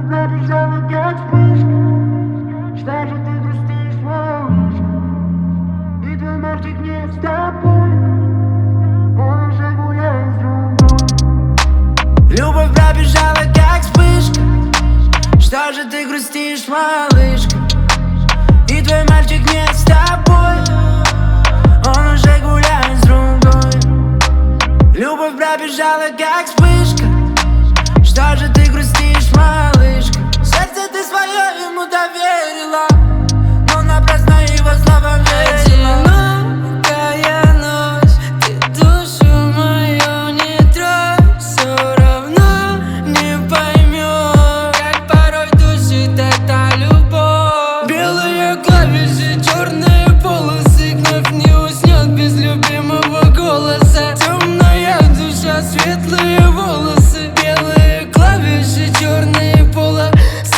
Любовь пробежала как вспышка. Что же ты грустишь, малышка? И твой мальчик не с тобой, он уже гуляет с другой. Любовь пробежала как вспышка. Что же ты грустишь, малышка? И твой мальчик не с тобой, он уже гуляет с другой. Любовь пробежала как вспышка. Что же ты грустишь, малышка? Сердце ты свое ему доверила, но напрасно его словам верила. Одинокая ночь, ты душу мою не трожь. Все равно не поймешь, как порой душит эта любовь. Белые клавиши, черные полосы, вновь не уснет без любимого голоса. Темная душа, светлые волосы, белые клавиши, черные полосы.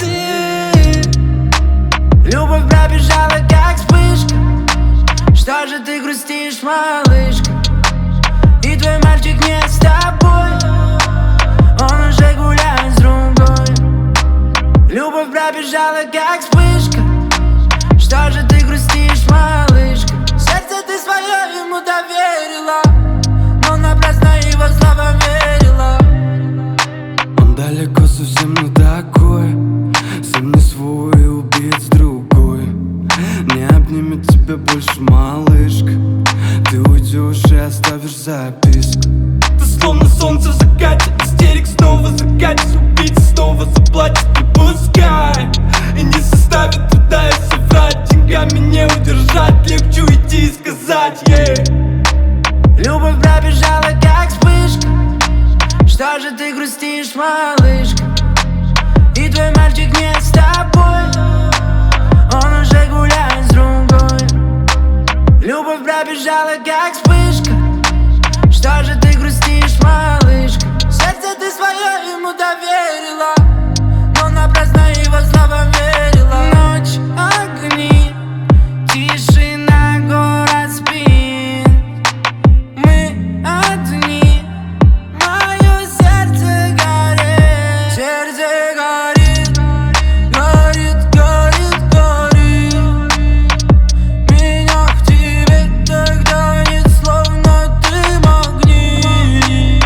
Любовь пробежала как вспышка. Что же ты грустишь, малышка? И твой мальчик не с тобой, он уже гуляет с другой. Любовь пробежала как вспышка. Что же ты грустишь, малышка? Сердце ты свое ему доверила, но напрасно его словам верила. Он далеко совсем не такой, сам не свой и убит с другой. Не обнимет тебя больше, малышка. Ты уйдешь и оставишь записку. Ты словно солнце в закате, истерик снова закатишь. Убийца снова заплатит, не пускай. И не составит труда, если врать. Деньгами не удержать, легче уйти и сказать ей. Любовь пробежала как вспышка. Что же ты грустишь, малышка? И твой мальчик не с тобой, он уже гуляет с другой. Любовь пробежала как вспышка. Что же ты грустишь, малышка? Сердце ты свое ему доверила, но напрасно его словам верила. Ночь, огни, тишина, город спит. Мы одни, мое сердце горит. Сердце горит, горит, горит, горит. Меня в тебе так тянет, словно ты магнит.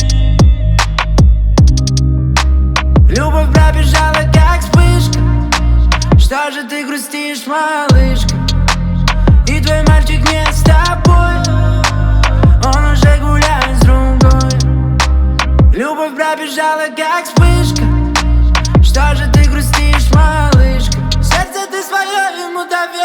Любовь пробежала как вспышка. Что же ты грустишь, малышка? И твой мальчик не с тобой, он уже гуляет с другой. Любовь пробежала как вспышка. Что же ты грустишь, малышка? Сердце ты свое ему доверила.